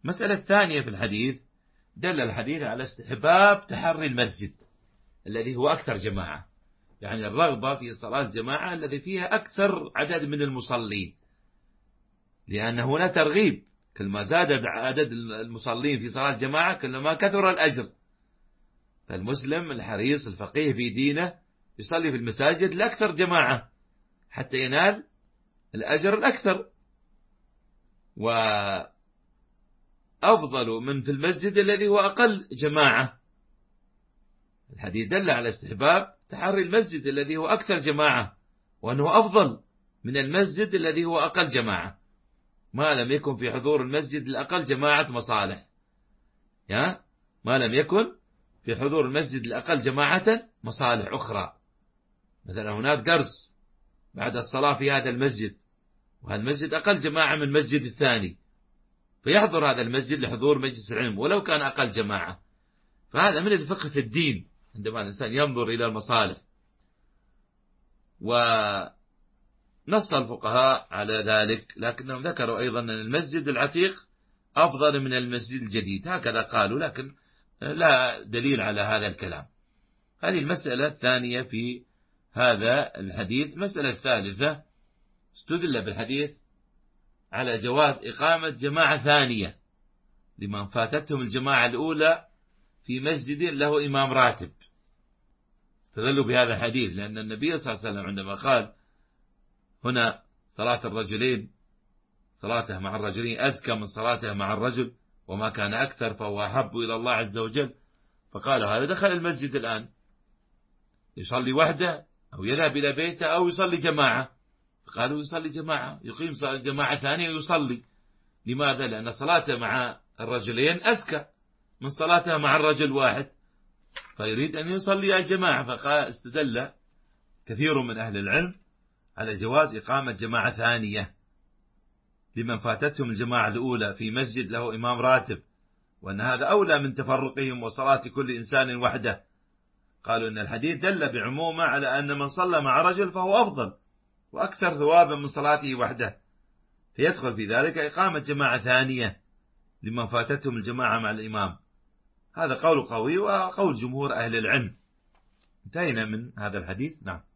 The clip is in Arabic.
المسألة الثانية في الحديث، دل الحديث على استحباب تحري المسجد الذي هو أكثر جماعة، يعني الرغبة في صلاة الجماعة الذي فيها أكثر عدد من المصلين، لأن هنا ترغيب، كلما زاد عدد المصلين في صلاة الجماعة كلما كثر الأجر. فالمسلم الحريص الفقيه في دينه يصلي في المساجد لأكثر جماعة حتى ينال الأجر الأكثر، وأفضل من في المسجد الذي هو أقل جماعة. الحديث دل على استحباب تحري المسجد الذي هو أكثر جماعة، وأنه أفضل من المسجد الذي هو أقل جماعة، ما لم يكن في حضور المسجد الأقل جماعة مصالح، ما لم يكن في حضور المسجد الأقل جماعة مصالح أخرى. مثلا هناك درس بعد الصلاة في هذا المسجد، وهذا المسجد أقل جماعة من المسجد الثاني، فيحضر هذا المسجد لحضور مجلس العلم ولو كان أقل جماعة. فهذا من الفقه في الدين، عندما الإنسان ينظر إلى المصالح. ونص الفقهاء على ذلك، لكنهم ذكروا أيضا أن المسجد العتيق أفضل من المسجد الجديد، هكذا قالوا، لكن لا دليل على هذا الكلام. هذه المسألة الثانية في هذا الحديث. المسألة الثالثة، استدل بالحديث على جواز إقامة جماعة ثانية لمن فاتتهم الجماعة الأولى في مسجد له إمام راتب. استدلوا بهذا الحديث لأن النبي صلى الله عليه وسلم عندما قال هنا صلاة الرجلين، صلاته مع الرجلين أزكى من صلاته مع الرجل، وما كان أكثر فهو أحب إلى الله عز وجل، فقال هذا دخل المسجد الآن يصلي وحده أو يذهب إلى بيته أو يصلي جماعة، فقالوا يصلي جماعة، يقيم جماعة ثانية ويصلي. لماذا؟ لأن صلاته مع الرجلين أزكى من صلاته مع الرجل واحد، فيريد أن يصلي الجماعة. فاستدل كثير من أهل العلم على جواز إقامة جماعة ثانية لمن فاتتهم الجماعة الأولى في مسجد له إمام راتب، وأن هذا أولى من تفرقهم وصلاة كل إنسان وحده. قالوا إن الحديث دل بعمومه على أن من صلى مع رجل فهو أفضل وأكثر ثوابا من صلاته وحده، فيدخل في ذلك إقامة جماعة ثانية لمن فاتتهم الجماعة مع الإمام. هذا قول قوي وقول جمهور أهل العلم. انتهينا من هذا الحديث. نعم.